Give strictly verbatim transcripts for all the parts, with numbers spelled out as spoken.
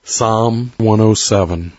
Psalm one oh seven.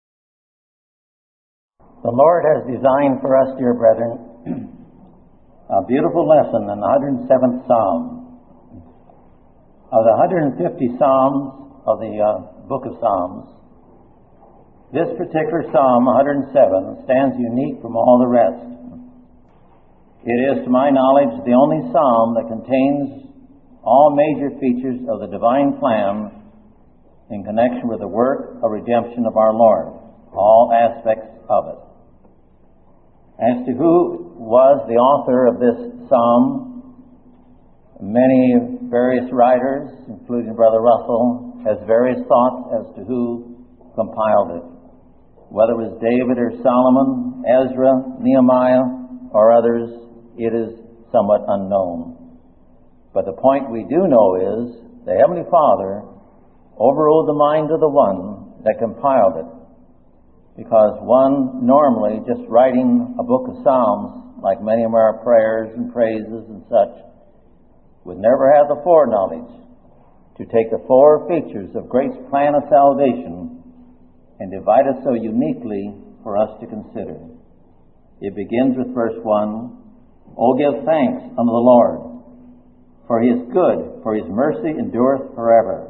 The Lord has designed for us, dear brethren, a beautiful lesson in the one hundred seventh Psalm. Of the one hundred fifty Psalms of the uh, book of Psalms, this particular Psalm, one hundred seven, stands unique from all the rest. It is, to my knowledge, the only Psalm that contains all major features of the divine plan in connection with the work of redemption of our Lord, all aspects of it. As to who was the author of this Psalm, many various writers, including Brother Russell, has various thoughts as to who compiled it. Whether it was David or Solomon, Ezra, Nehemiah, or others, it is somewhat unknown. But the point we do know is the Heavenly Father overruled the mind of the one that compiled it. Because one normally just writing a book of Psalms, like many of our prayers and praises and such, would never have the foreknowledge to take the four features of Great's plan of salvation and divide it so uniquely for us to consider. It begins with verse one, "O give thanks unto the Lord, for He is good, for His mercy endureth forever."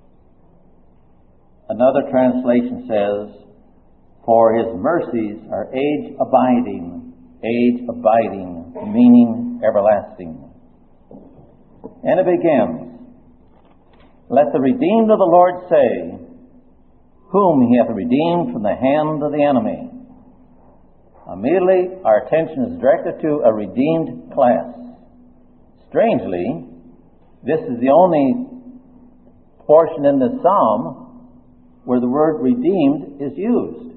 Another translation says, "For His mercies are age-abiding," age-abiding, meaning everlasting. And it begins, "Let the redeemed of the Lord say, whom He hath redeemed from the hand of the enemy." Immediately, our attention is directed to a redeemed class. Strangely, this is the only portion in this psalm where the word redeemed is used.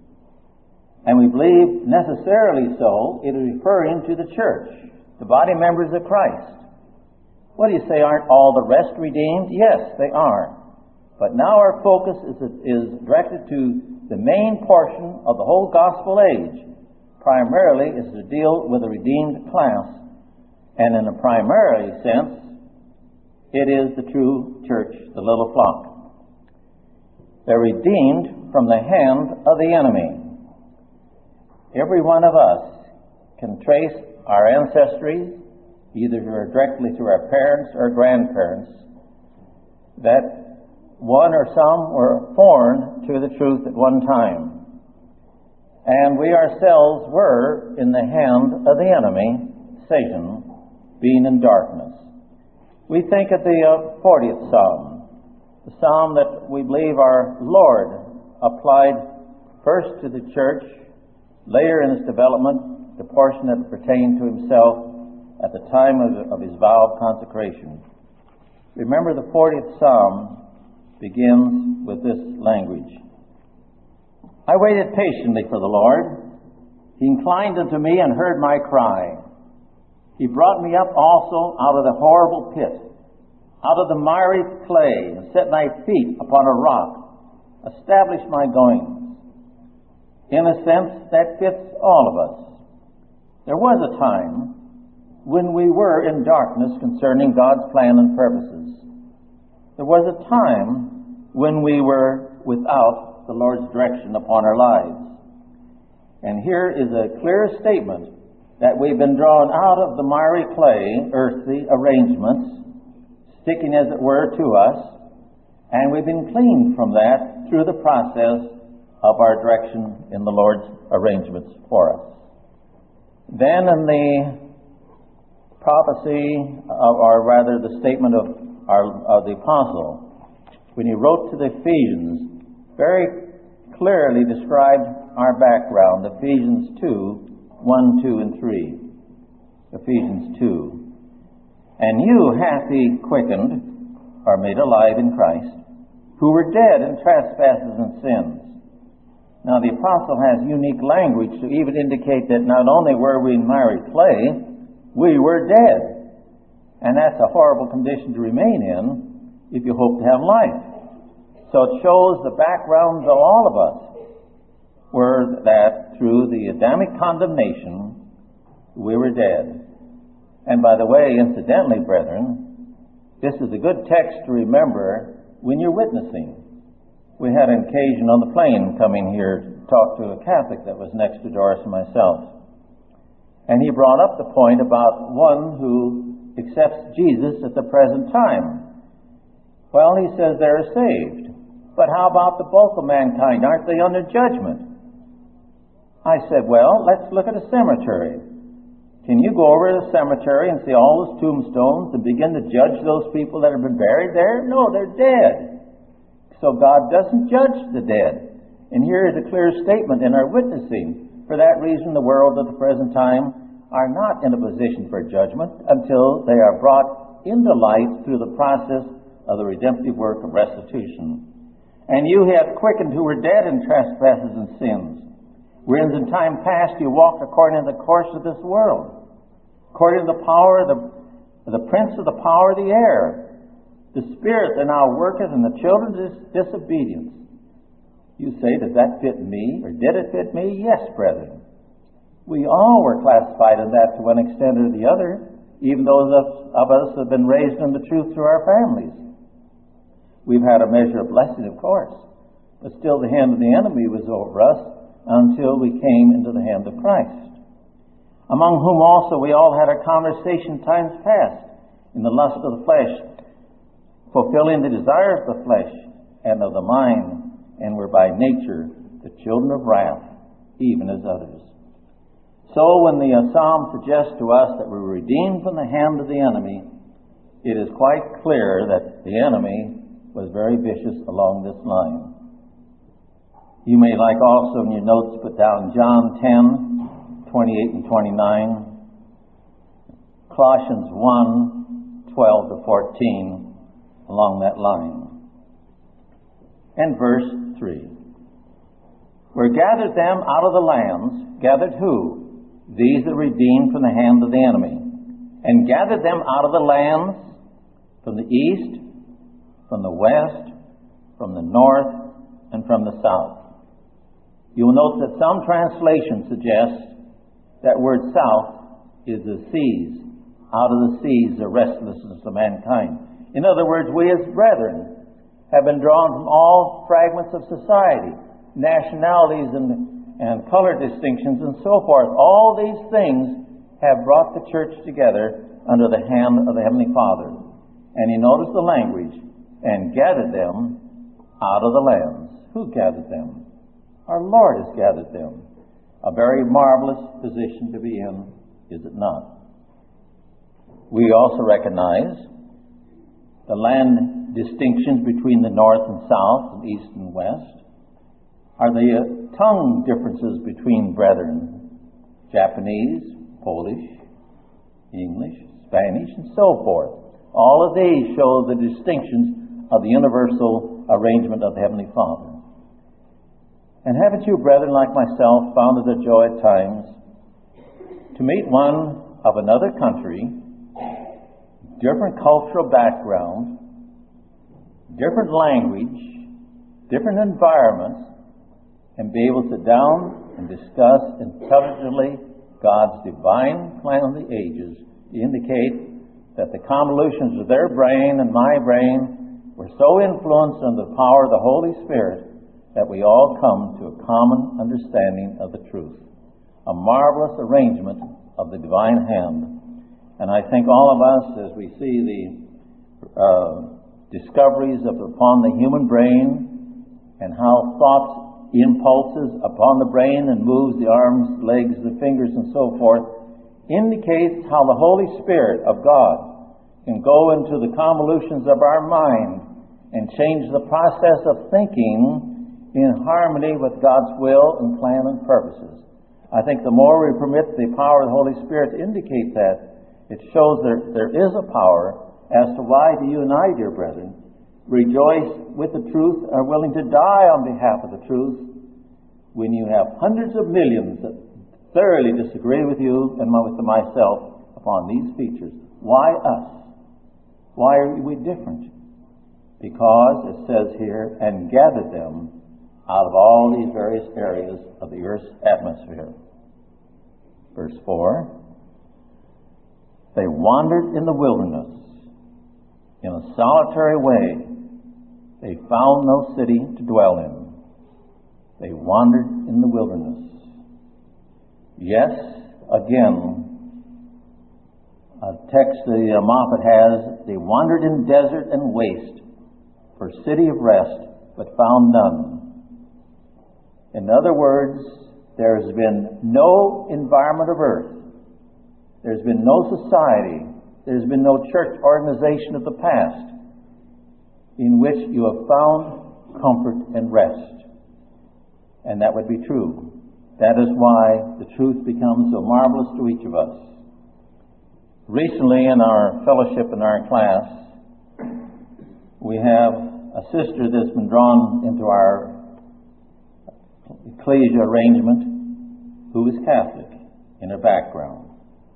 And we believe necessarily so, it is referring to the church, the body members of Christ. What do you say, aren't all the rest redeemed? Yes, they are. But now our focus is, is directed to the main portion of the whole gospel age. Primarily is to deal with the redeemed class. And in a primary sense, it is the true church, the little flock. They're redeemed from the hand of the enemy. Every one of us can trace our ancestry, either directly through our parents or grandparents, that one or some were foreign to the truth at one time. And we ourselves were in the hand of the enemy, Satan, being in darkness. We think of the uh, fortieth Psalm. The psalm that we believe our Lord applied first to the church, later in its development, the portion that pertained to Himself at the time of, of His vow of consecration. Remember, the fortieth Psalm begins with this language. "I waited patiently for the Lord. He inclined unto me and heard my cry. He brought me up also out of the horrible pit, out of the miry clay, and set my feet upon a rock, established my goings." In a sense, that fits all of us. There was a time when we were in darkness concerning God's plan and purposes. There was a time when we were without the Lord's direction upon our lives. And here is a clear statement that we've been drawn out of the miry clay, earthly arrangements, sticking as it were to us, and we've been cleaned from that through the process of our direction in the Lord's arrangements for us. Then in the prophecy, of, or rather the statement of, our, of the apostle, when he wrote to the Ephesians, very clearly described our background, Ephesians two, one, two, and three. Ephesians two. "And you hath He quickened," or made alive in Christ, "who were dead in trespasses and sins." Now the apostle has unique language to even indicate that not only were we in miry clay, we were dead. And that's a horrible condition to remain in if you hope to have life. So it shows the background of all of us were that through the Adamic condemnation, we were dead. And by the way, incidentally, brethren, this is a good text to remember when you're witnessing. We had an occasion on the plane coming here to talk to a Catholic that was next to Doris and myself. And he brought up the point about one who accepts Jesus at the present time. Well, he says they're saved. But how about the bulk of mankind? Aren't they under judgment? I said, well, let's look at a cemetery. Can you go over to the cemetery and see all those tombstones and begin to judge those people that have been buried there? No, they're dead. So God doesn't judge the dead. And here is a clear statement in our witnessing. For that reason, the world at the present time are not in a position for judgment until they are brought into light through the process of the redemptive work of restitution. And you have quickened who were dead in trespasses and sins, wherein in time past you walked according to the course of this world, according to the power of the, the prince of the power of the air, the spirit that now worketh in the children's disobedience. You say, does that fit me, or did it fit me? Yes, brethren. We all were classified in that to one extent or the other, even those of, of us who have been raised in the truth through our families. We've had a measure of blessing, of course, but still the hand of the enemy was over us until we came into the hand of Christ, among whom also we all had our conversation times past in the lust of the flesh, fulfilling the desires of the flesh and of the mind, and were by nature the children of wrath, even as others. So when the uh, psalm suggests to us that we're redeemed from the hand of the enemy, it is quite clear that the enemy was very vicious along this line. You may like also in your notes put down John ten, twenty-eight and twenty-nine, Colossians one, twelve to fourteen, along that line. And verse three. Where gathered them out of the lands, gathered who? These that redeemed from the hand of the enemy. And gathered them out of the lands from the east, from the west, from the north, and from the south. You will note that some translations suggest that word south is the seas. Out of the seas, the restlessness of mankind. In other words, we as brethren have been drawn from all fragments of society, nationalities and, and color distinctions and so forth. All these things have brought the church together under the hand of the Heavenly Father. And you notice the language, and gathered them out of the lands. Who gathered them? Our Lord has gathered them. A very marvelous position to be in, is it not? We also recognize the land distinctions between the north and south, and east and west, are the uh, tongue differences between brethren, Japanese, Polish, English, Spanish, and so forth. All of these show the distinctions of the universal arrangement of the Heavenly Father. And haven't you, brethren, like myself, found it a joy at times to meet one of another country, different cultural background, different language, different environments, and be able to sit down and discuss intelligently God's divine plan of the ages to indicate that the convolutions of their brain and my brain were so influenced under the power of the Holy Spirit that we all come to a common understanding of the truth. A marvelous arrangement of the divine hand. And I think all of us, as we see the uh, discoveries of upon the human brain and how thoughts impulses upon the brain and moves the arms, legs, the fingers, and so forth, indicates how the Holy Spirit of God can go into the convolutions of our mind and change the process of thinking in harmony with God's will and plan and purposes. I think the more we permit the power of the Holy Spirit to indicate that, it shows there, there is a power as to why do you and I, dear brethren, rejoice with the truth, are willing to die on behalf of the truth, when you have hundreds of millions that thoroughly disagree with you and with myself upon these features. Why us? Why are we different? Because it says here, and gathered them out of all these various areas of the earth's atmosphere. Verse four, they wandered in the wilderness in a solitary way. They They found no city to dwell in. They wandered in the wilderness. Yes, again, a text the uh, Moffat has, they wandered in desert and waste for city of rest, but found none. In other words, there has been no environment of earth. There's been no society. There's been no church organization of the past in which you have found comfort and rest. And that would be true. That is why the truth becomes so marvelous to each of us. Recently in our fellowship in our class, we have a sister that's been drawn into our ecclesia arrangement who is Catholic in her background.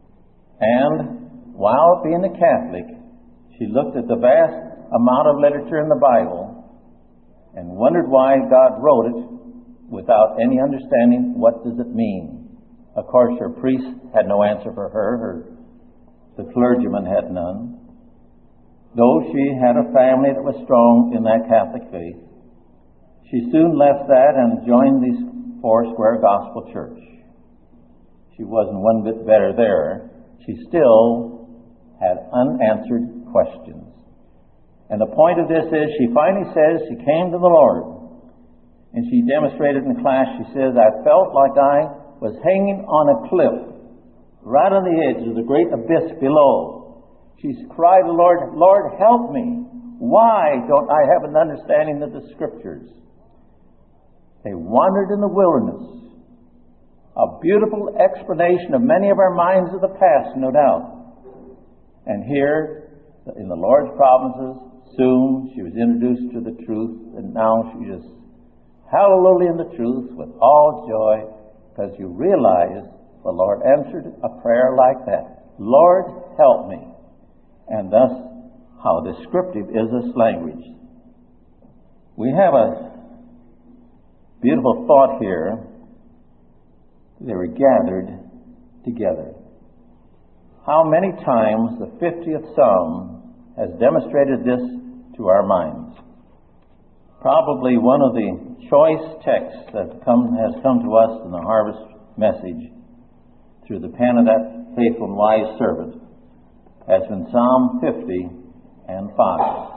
And while being a Catholic, she looked at the vast amount of literature in the Bible and wondered why God wrote it without any understanding what does it mean. Of course, her priest had no answer for her. her the clergyman had none. Though she had a family that was strong in that Catholic faith, she soon left that and joined the Foursquare Gospel Church. She wasn't one bit better there. She still had unanswered questions. And the point of this is, she finally says she came to the Lord. And she demonstrated in class, she says, I felt like I was hanging on a cliff, right on the edge of the great abyss below. She cried to the Lord, Lord, help me. Why don't I have an understanding of the Scriptures? They wandered in the wilderness. A beautiful explanation of many of our minds of the past, no doubt. And here, in the Lord's provinces, soon she was introduced to the truth, and now she just hallelujah in the truth with all joy, because you realize the Lord answered a prayer like that. Lord, help me. And thus, how descriptive is this language. We have a beautiful thought here. They were gathered together. How many times the fiftieth Psalm has demonstrated this to our minds? Probably one of the choice texts that come, has come to us in the harvest message through the pen of that faithful and wise servant has been Psalm fifty and five.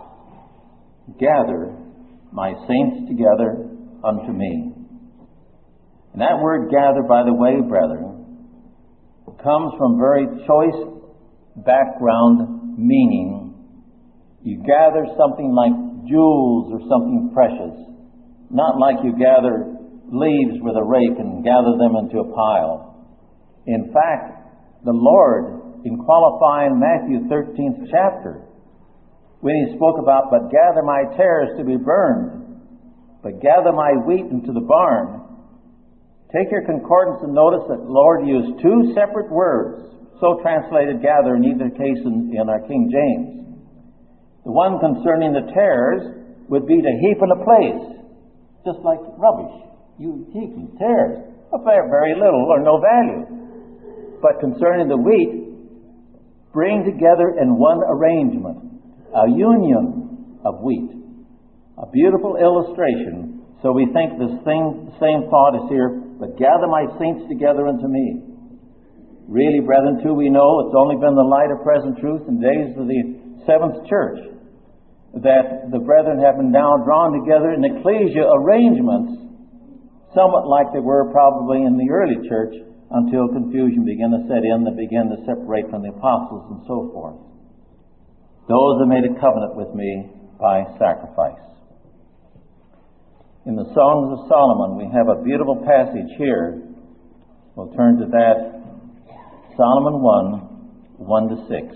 Gather my saints together unto me. And that word gather, by the way, brethren, comes from very choice background meaning. You gather something like jewels or something precious, not like you gather leaves with a rake and gather them into a pile. In fact, the Lord, in qualifying Matthew thirteenth chapter, when he spoke about, but gather my tares to be burned, but gather my wheat into the barn, take your concordance and notice that the Lord used two separate words, so translated gather in either case in, in our King James. The one concerning the tares would be to heap in a place, just like rubbish. You heap in tares, of very little or no value. But concerning the wheat, bring together in one arrangement, a union of wheat. A beautiful illustration. So we think this thing, the same thought is here, but gather my saints together unto me. Really, brethren, too, we know it's only been the light of present truth in the days of the seventh church that the brethren have been now drawn together in ecclesia arrangements, somewhat like they were probably in the early church, until confusion began to set in, that began to separate from the apostles and so forth. Those that made a covenant with me by sacrifice. In the Songs of Solomon, we have a beautiful passage here. We'll turn to that. Solomon one, one to six.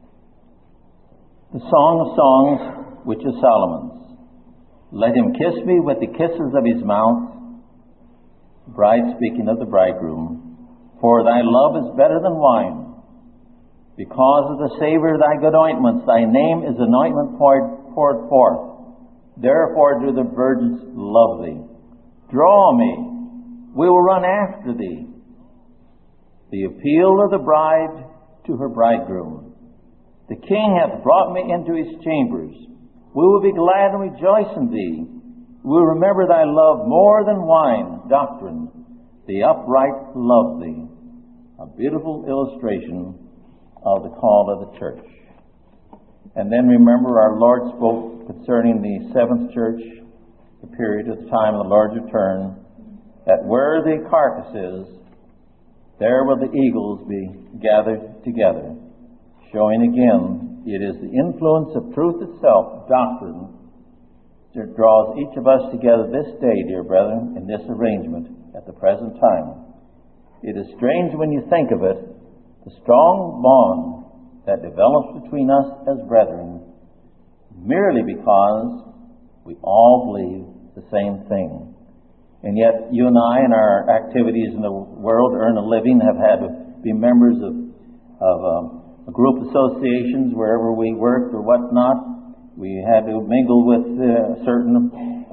The Song of Songs, which is Solomon's. Let him kiss me with the kisses of his mouth. Bride speaking of the bridegroom. For thy love is better than wine. Because of the savor of thy good ointments, thy name is an ointment poured, poured forth. Therefore do the virgins love thee. Draw me, we will run after thee. The appeal of the bride to her bridegroom. The king hath brought me into his chambers. We will be glad and rejoice in thee. We will remember thy love more than wine, doctrine. The upright love thee. A beautiful illustration of the call of the church. And then remember our Lord spoke concerning the seventh church, the period of the time of the Lord's return, that where the carcass is, there will the eagles be gathered together, showing again it is the influence of truth itself, doctrine, that draws each of us together this day, dear brethren, in this arrangement at the present time. It is strange when you think of it, the strong bond that develops between us as brethren, merely because we all believe the same thing. And yet you and I, in our activities in the world, earn a living, have had to be members of, of um, group associations wherever we worked or whatnot. We had to mingle with uh, certain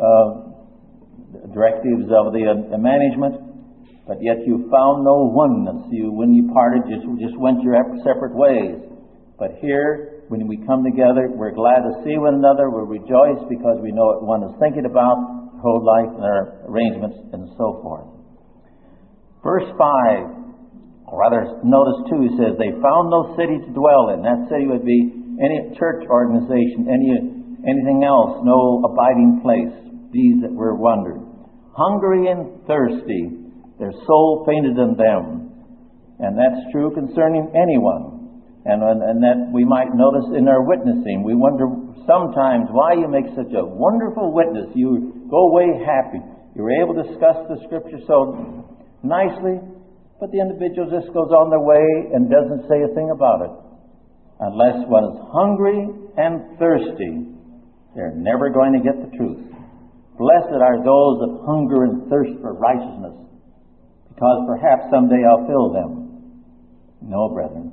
uh, directives of the uh, management, but yet you found no oneness. You, when you parted, just just went your separate ways. But here, when we come together, we're glad to see one another. We rejoice because we know what one is thinking about, our whole life and our arrangements and so forth. Verse five, or rather, notice two, he says, they found no city to dwell in. That city would be any church organization, any anything else, no abiding place. These that were wandered. Hungry and thirsty, their soul fainted in them. And that's true concerning anyone. And, and that we might notice in our witnessing. We wonder sometimes why you make such a wonderful witness. You go away happy. You're able to discuss the Scripture so nicely, but the individual just goes on their way and doesn't say a thing about it. Unless one is hungry and thirsty, they're never going to get the truth. Blessed are those that hunger and thirst for righteousness, because perhaps someday I'll fill them. No, brethren.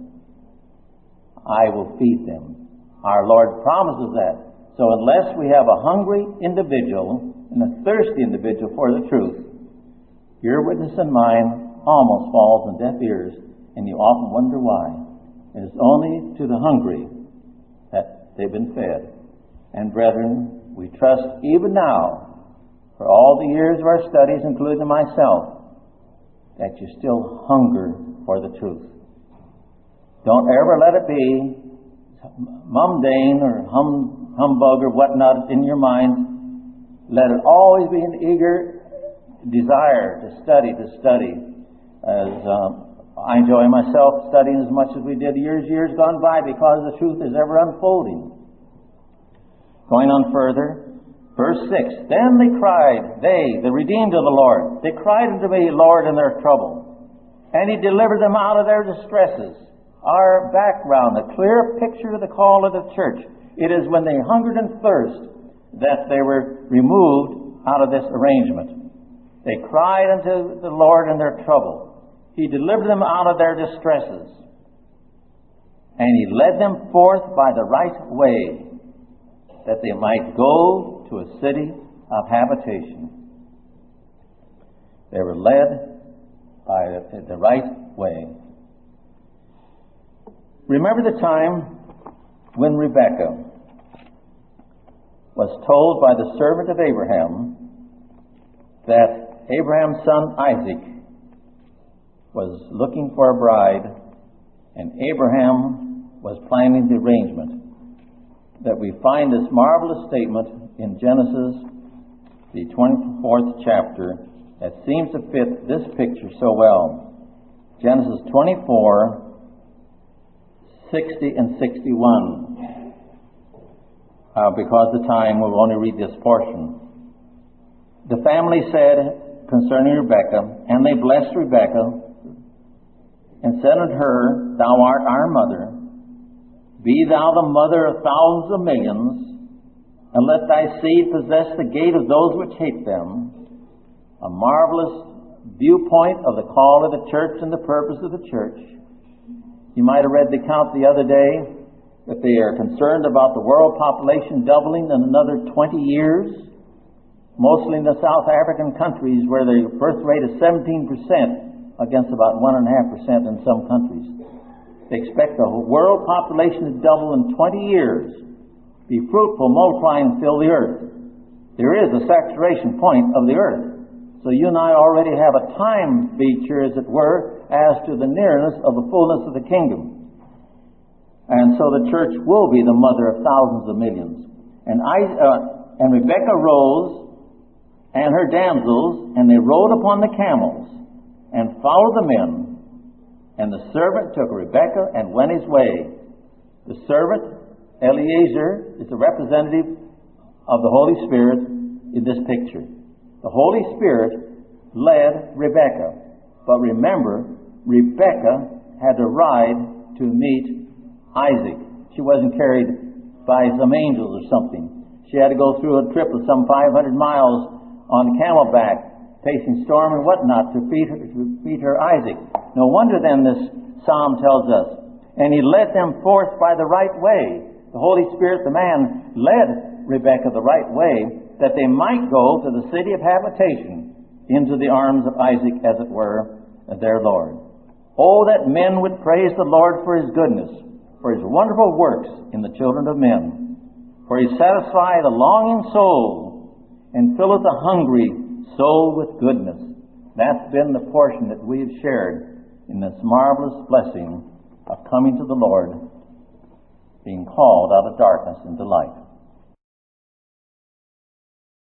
I will feed them. Our Lord promises that. So unless we have a hungry individual and a thirsty individual for the truth, your witness and mine almost falls on deaf ears, and you often wonder why. It is only to the hungry that they've been fed. And brethren, we trust even now, for all the years of our studies, including myself, that you still hunger for the truth. Don't ever let it be mundane or hum, humbug or whatnot in your mind. Let it always be an eager desire to study, to study. As um, I enjoy myself studying as much as we did years, years gone by, because the truth is ever unfolding. Going on further, verse six, then they cried, they, the redeemed of the Lord, they cried unto me, Lord, in their trouble, and He delivered them out of their distresses. Our background, a clear picture of the call of the church. It is when they hungered and thirst that they were removed out of this arrangement. They cried unto the Lord in their trouble. He delivered them out of their distresses. And He led them forth by the right way, that they might go to a city of habitation. They were led by the right way. Remember the time when Rebekah was told by the servant of Abraham that Abraham's son Isaac was looking for a bride, and Abraham was planning the arrangement. That we find this marvelous statement in Genesis, the twenty-fourth chapter, that seems to fit this picture so well. Genesis twenty-four, sixty and sixty-one. Uh, because of the time, we'll only read this portion. The family said concerning Rebekah, and they blessed Rebekah, and said unto her, Thou art our mother. Be thou the mother of thousands of millions, and let thy seed possess the gate of those which hate them. A marvelous viewpoint of the call of the church and the purpose of the church. You might have read the account the other day that they are concerned about the world population doubling in another twenty years, mostly in the South African countries where the birth rate is seventeen percent against about one point five percent in some countries. They expect the world population to double in twenty years. Be fruitful, multiply, and fill the earth. There is a saturation point of the earth. So you and I already have a time feature, as it were, as to the nearness of the fullness of the kingdom. And so the church will be the mother of thousands of millions. And I, uh, and Rebekah rose, and her damsels, and they rode upon the camels, and followed the men. And the servant took Rebekah and went his way. The servant, Eliezer, is the representative of the Holy Spirit in this picture. The Holy Spirit led Rebekah. But remember, Rebekah had to ride to meet Isaac. She wasn't carried by some angels or something. She had to go through a trip of some five hundred miles on camelback, facing storm and whatnot, to feed her, to feed her Isaac. No wonder then this psalm tells us, and he led them forth by the right way. The Holy Spirit, the man, led Rebekah the right way, that they might go to the city of habitation, into the arms of Isaac, as it were, their Lord. Oh, that men would praise the Lord for his goodness, for his wonderful works in the children of men. For he satisfieth a longing soul, and filleth a hungry soul with goodness. That's been the portion that we have shared in this marvelous blessing of coming to the Lord, being called out of darkness into light.